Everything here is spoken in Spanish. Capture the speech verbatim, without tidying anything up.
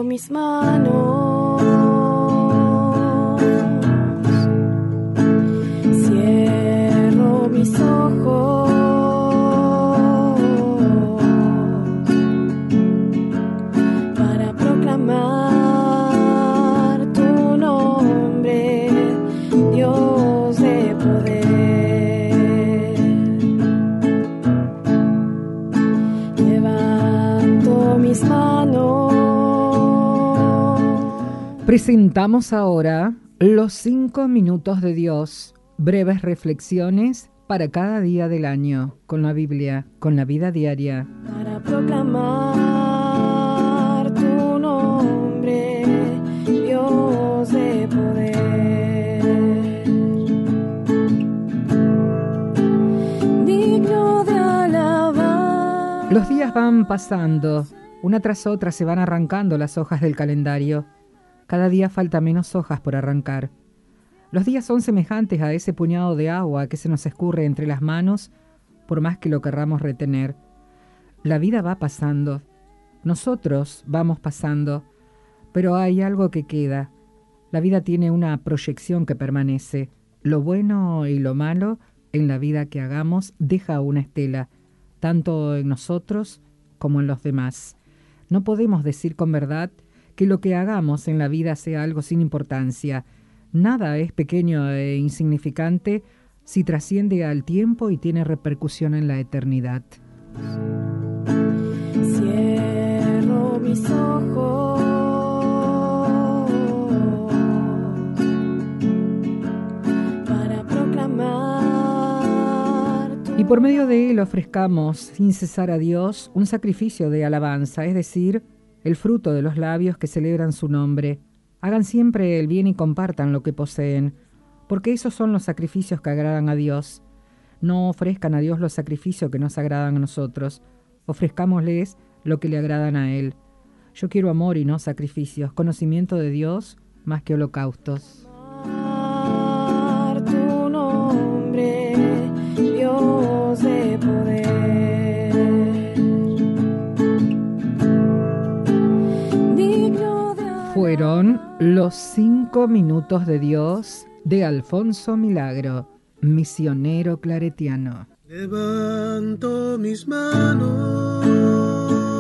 mis manos, cierro mis ojos para proclamar tu nombre, Dios de poder. Levanto mis manos. Presentamos ahora los cinco minutos de Dios, breves reflexiones para cada día del año, con la Biblia, con la vida diaria. Para proclamar tu nombre, Dios de poder. Digno de alabar. Los días van pasando, una tras otra se van arrancando las hojas del calendario. Cada día falta menos hojas por arrancar. Los días son semejantes a ese puñado de agua que se nos escurre entre las manos, por más que lo querramos retener. La vida va pasando, nosotros vamos pasando, pero hay algo que queda. La vida tiene una proyección que permanece. Lo bueno y lo malo en la vida que hagamos deja una estela, tanto en nosotros como en los demás. No podemos decir con verdad que lo que hagamos en la vida sea algo sin importancia. Nada es pequeño e insignificante si trasciende al tiempo y tiene repercusión en la eternidad. Cierro mis ojos para proclamar tu Y por medio de él ofrezcamos sin cesar a Dios un sacrificio de alabanza, es decir, el fruto de los labios que celebran su nombre. Hagan siempre el bien y compartan lo que poseen, porque esos son los sacrificios que agradan a Dios. No ofrezcan a Dios los sacrificios que nos agradan a nosotros, ofrezcámosles lo que le agradan a Él. Yo quiero amor y no sacrificios, conocimiento de Dios más que holocaustos. Tu nombre, Dios de poder. Fueron los cinco minutos de Dios de Alfonso Milagro, misionero claretiano. Levanto mis manos